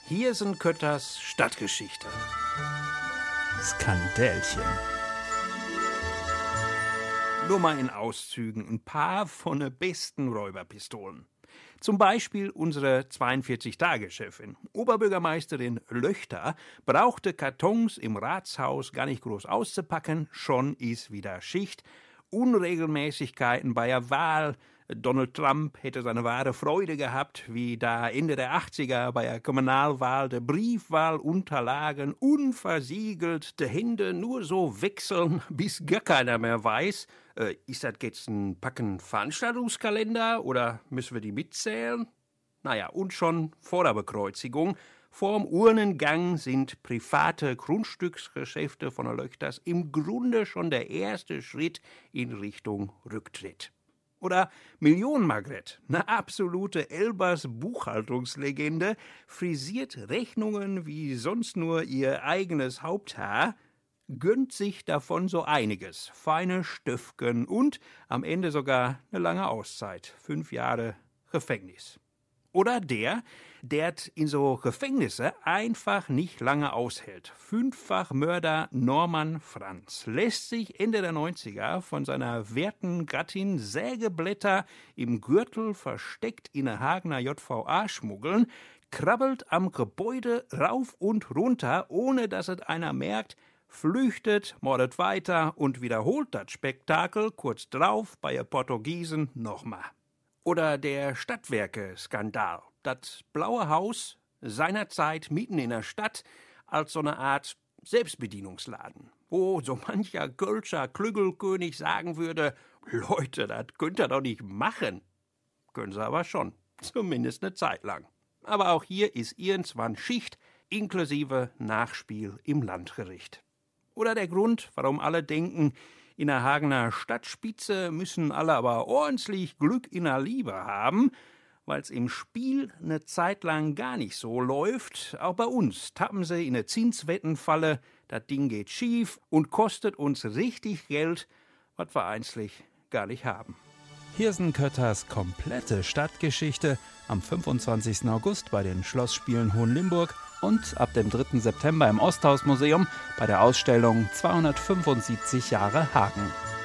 Hier sind Kötters Stadtgeschichte. Skandälchen. Nur mal in Auszügen ein paar von den besten Räuberpistolen. Zum Beispiel unsere 42-Tage-Chefin, Oberbürgermeisterin Löchter, brauchte Kartons im Ratshaus gar nicht groß auszupacken, schon ist wieder Schicht. Unregelmäßigkeiten bei der Wahl. Donald Trump hätte seine wahre Freude gehabt, wie da Ende der 80er bei der Kommunalwahl der Briefwahlunterlagen unversiegelt die Hände nur so wechseln, bis gar keiner mehr weiß, ist das jetzt ein Packen Veranstaltungskalender oder müssen wir die mitzählen? Naja, und schon vor der Bekreuzigung, vorm Urnengang sind private Grundstücksgeschäfte von der Löchters im Grunde schon der erste Schritt in Richtung Rücktritt. Oder Millionen-Margret, eine absolute Elbers-Buchhaltungslegende, frisiert Rechnungen wie sonst nur ihr eigenes Haupthaar, gönnt sich davon so einiges, feine Stöfken und am Ende sogar eine lange Auszeit, 5 Jahre Gefängnis. Oder der in so Gefängnisse einfach nicht lange aushält. 5-fach Mörder Norman Franz lässt sich Ende der 90er von seiner werten Gattin Sägeblätter im Gürtel versteckt in der Hagener JVA schmuggeln, krabbelt am Gebäude rauf und runter, ohne dass es einer merkt, flüchtet, mordet weiter und wiederholt das Spektakel kurz drauf bei der Portugiesen nochmal. Oder der Stadtwerke-Skandal. Das Blaue Haus seinerzeit mitten in der Stadt als so eine Art Selbstbedienungsladen, wo so mancher Kölscher Klügelkönig sagen würde, Leute, das könnt ihr doch nicht machen. Können sie aber schon, zumindest eine Zeit lang. Aber auch hier ist irgendwann Schicht, inklusive Nachspiel im Landgericht. Oder der Grund, warum alle denken, in der Hagener Stadtspitze müssen alle aber ordentlich Glück in der Liebe haben, weil's im Spiel eine Zeit lang gar nicht so läuft. Auch bei uns tappen sie in eine Zinswettenfalle, das Ding geht schief und kostet uns richtig Geld, was wir eigentlich gar nicht haben. Hier sind Kötters komplette Stadtgeschichte am 25. August bei den Schlossspielen Hohenlimburg und ab dem 3. September im Osthausmuseum bei der Ausstellung 275 Jahre Hagen.